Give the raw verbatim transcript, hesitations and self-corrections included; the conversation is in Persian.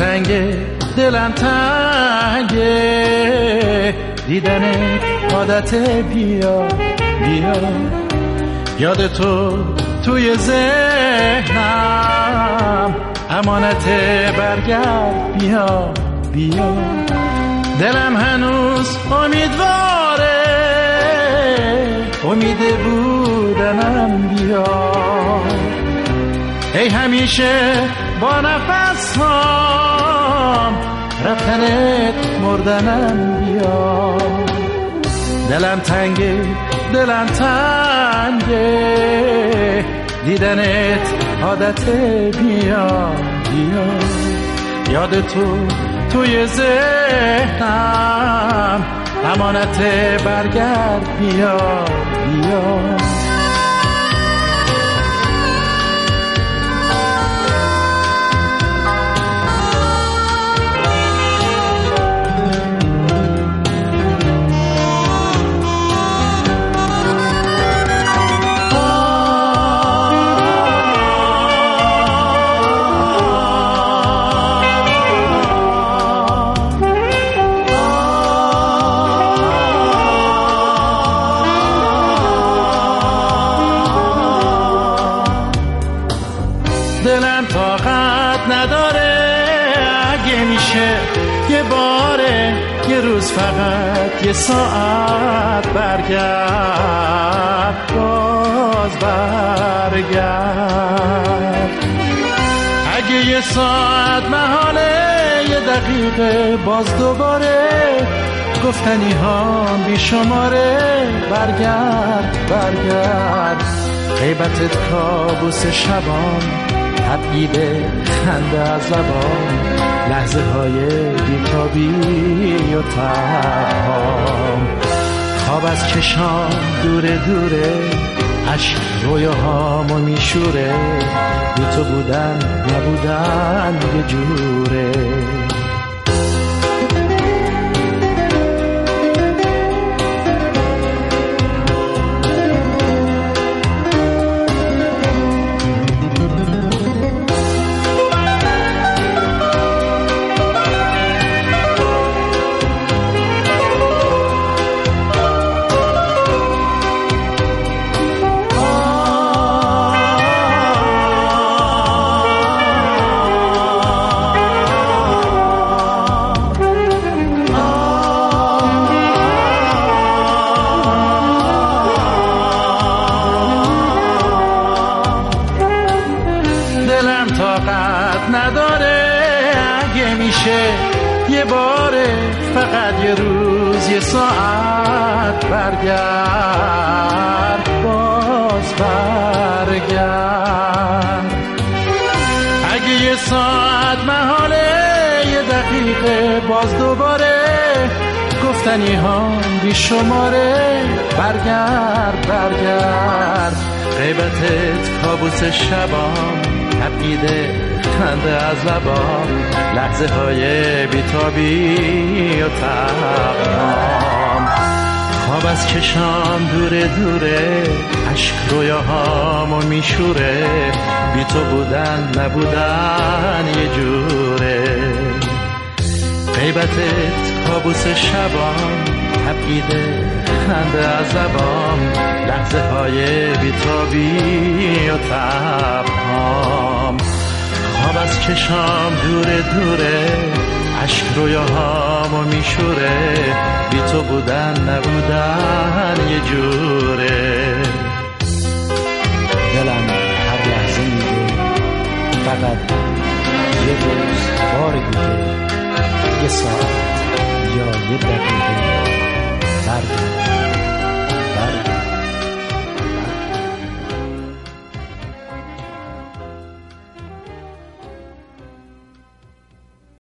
تنگه دلم تنگه دیدن عادت بیا بیا یاد تو توی ذهنم امانت برگرد بیا بیا دلم هنوز امیدواره امید بودنم بیا ای همیشه با نفس هم رفتنت مردنم بیا دلم تنگه دلم تنگه دیدنت عادت بیا بیا یاد تو توی ذهنم امانت برگرد بیا بیا دلم طاقت نداره اگه میشه یه باره یه روز فقط یه ساعت برگرد باز برگرد اگه یه ساعت محاله یه دقیقه باز دوباره گفتنی ها بی شماره برگرد برگرد غیبتت کابوس شبان تبعید خنده از لبان لحظه های بیتابی و ترهام خواب از چشام دوره دوره عشق رویاهامو میشوره بی تو بودن نبودن یه جوره دلم طاقت نداره اگه میشه یه باره فقط یه روز یه ساعت برگرد باز برگرد اگه یه ساعت محاله یه دقیقه باز دوباره گفتنی ها بی شماره برگرد برگرد غیبتت کابوس شبام تبعیده خنده از لبام لحظه های بیتابی و ترهام خواب از چشام دوره دوره عشق رویاهامو میشوره بی تو بودن نبودن یه جوره غیبتت کابوس شبام تبعیده خنده از لبام لحظه های بیتابی و ترهام خواب از چشام دوره دوره عشق رویاهامو میشوره بی تو بودن نبودن یه جوره دلم هر لحظه میگه فقط یه روز بار دیگه یه ساعت یا یه دقیقه